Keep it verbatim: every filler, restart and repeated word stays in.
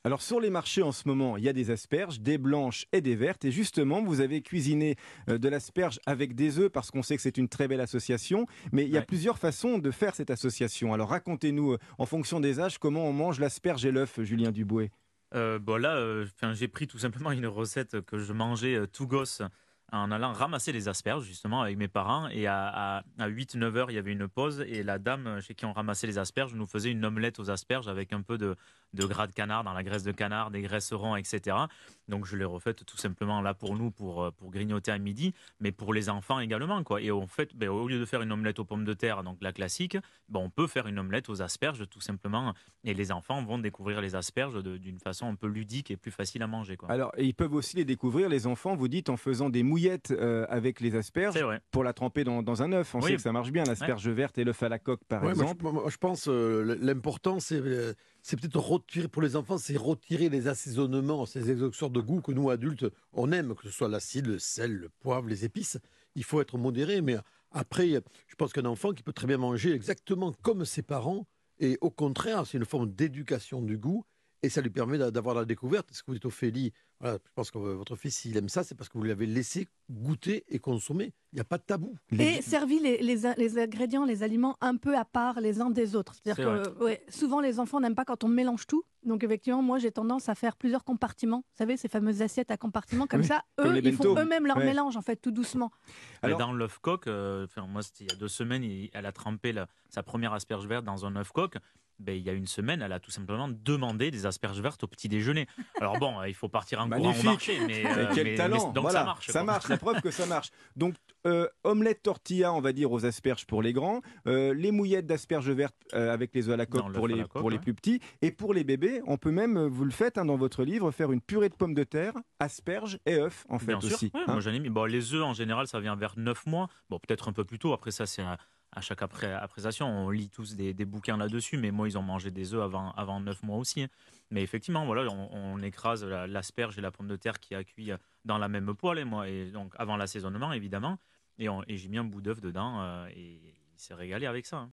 Alors sur les marchés en ce moment, il y a des asperges, des blanches et des vertes. Et justement, vous avez cuisiné euh, de l'asperge avec des œufs parce qu'on sait que c'est une très belle association. Mais il y a Ouais. plusieurs façons de faire cette association. Alors racontez-nous, euh, en fonction des âges, comment on mange l'asperge et l'œuf, Julien Dubouet. Heu, bon là, heu, enfin, j'ai pris tout simplement une recette que je mangeais, heu, tout gosse en allant ramasser les asperges justement avec mes parents et à à à huit neuf heures, il y avait une pause et la dame, heu, chez qui on ramassait les asperges nous faisait une omelette aux asperges avec un peu de de gras de canard, dans la graisse de canard, des graisserons et cetera. Donc je l'ai refaite tout simplement là pour nous, pour, heu, pour grignoter à midi, mais pour les enfants également quoi et en fait, beh, au lieu de faire une omelette aux pommes de terre, donc la classique, bah, on peut faire une omelette aux asperges tout simplement et les enfants vont découvrir les asperges de d'une façon un peu ludique et plus facile à manger, quoi. Alors, et ils peuvent aussi les découvrir, les enfants, vous dites, en faisant des mouillettes euh, avec les C'est asperges vrai. pour la tremper dans, dans un œuf. On sait Oui, que ça marche bien, ouais. l'asperge verte et l'œuf à la coque, par Ouais, moi, je, exemple. moi, je pense euh, l'important, c'est euh, c'est peut-être retirer, pour les enfants, c'est retirer les assaisonnements, ces exhausteurs de goût que nous, adultes, on aime, que ce soit l'acide, le sel, le poivre, les épices. Il faut être modéré, mais après, je pense qu'un enfant qui peut très bien manger exactement comme ses parents, et au contraire, c'est une forme d'éducation du goût, et ça lui permet d'a- d'avoir la découverte. Ce que vous dites, Ophélie, voilà, je pense que votre fils, s'il aime ça, c'est parce que vous l'avez laissé goûter et consommer. Il n'y a pas de tabou. Les- Et servi les, les, a- les ingrédients, les aliments un peu à part les uns des autres. C'est C'est-à-dire vrai. que ouais, souvent les enfants n'aiment pas quand on mélange tout. Donc effectivement, moi j'ai tendance à faire plusieurs compartiments. Vous savez, ces fameuses assiettes à compartiments. Comme Oui, ça, comme eux, les ils font bento. eux-mêmes leur Ouais. mélange, en fait, tout doucement. Mais Alors- dans l'œuf coq, heu, enfin moi c'était il y a deux semaines, il elle a trempé la sa première asperge verte dans un œuf coq. Beh, il y a une semaine, elle a tout simplement demandé des asperges vertes au petit déjeuner. Alors bon, heu, il faut partir en courant au Magnifique. marché, mais, Et heu, quel mais mais talent. donc Voilà, ça marche, ça quoi. marche, la preuve que ça marche. Donc, euh, omelette tortilla, on va dire, aux asperges pour les grands, euh, les mouillettes d'asperges vertes euh, avec les œufs à la Dans coque l'œuf pour à les, la coque, pour les ouais. plus petits. Et pour les bébés, on peut même, euh, vous le faites hein, dans votre livre, faire une purée de pommes de terre, asperges et œufs, en fait, Bien sûr, aussi. ouais, hein. moi j'en ai mis. Bon, les œufs en général, ça vient vers neuf mois. Bon, peut-être un peu plus tôt. Après ça, c'est à, à chaque après, appréciation. On lit tous des, des bouquins là-dessus, mais moi, ils ont mangé des œufs avant, avant neuf mois aussi, hein. Mais effectivement, voilà, on, on écrase la- l'asperge et la pomme de terre qui a cuit dans la même poêle, et moi, et donc avant l'assaisonnement, évidemment. Et, on- et j'ai mis un bout d'œuf dedans, euh, et il s'est régalé avec ça, hein.